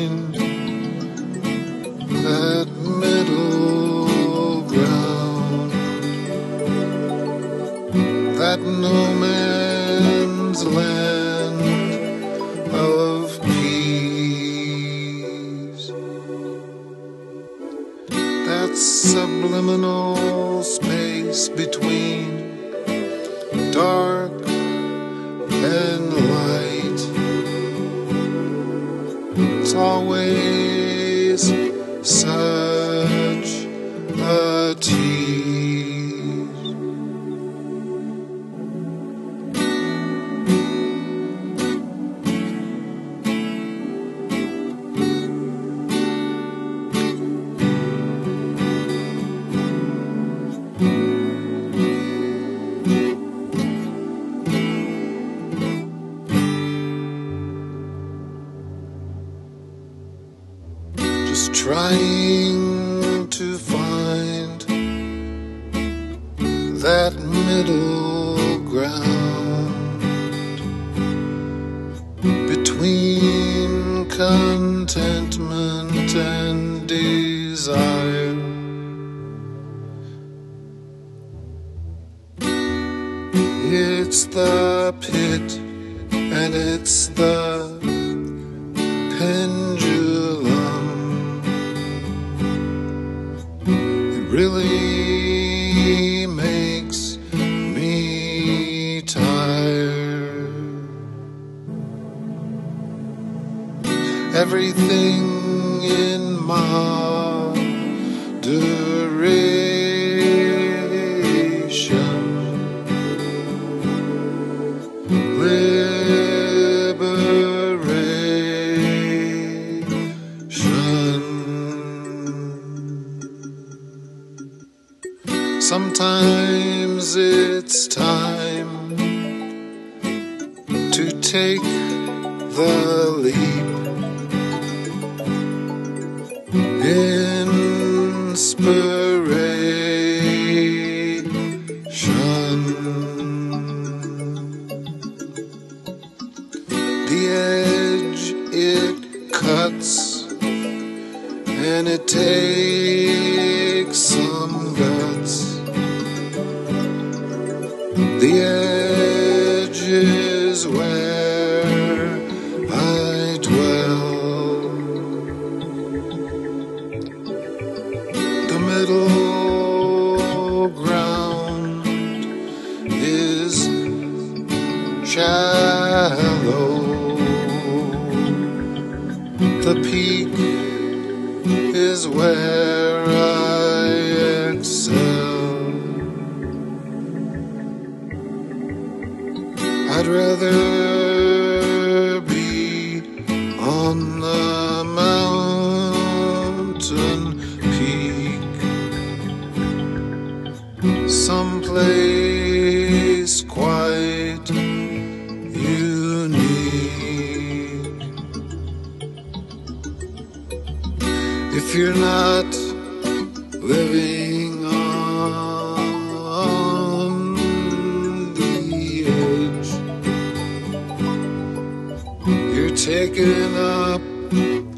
find that middle ground, that no man's land of peace, that subliminal space between dark and light. It's always such a tease. Just trying to find that middle ground between contentment and desire. It's the pit and it's the pendulum. Really makes me tired. Everything in moderation, liberation. Sometimes it's time to take the leap. Inspiration. The edge it cuts, and it takes some guts. The edge is where I dwell. The middle ground is shallow. The peak is where I excel. I'd rather be on the mountain peak, someplace quite unique. If you're not living on the edge, you're taking up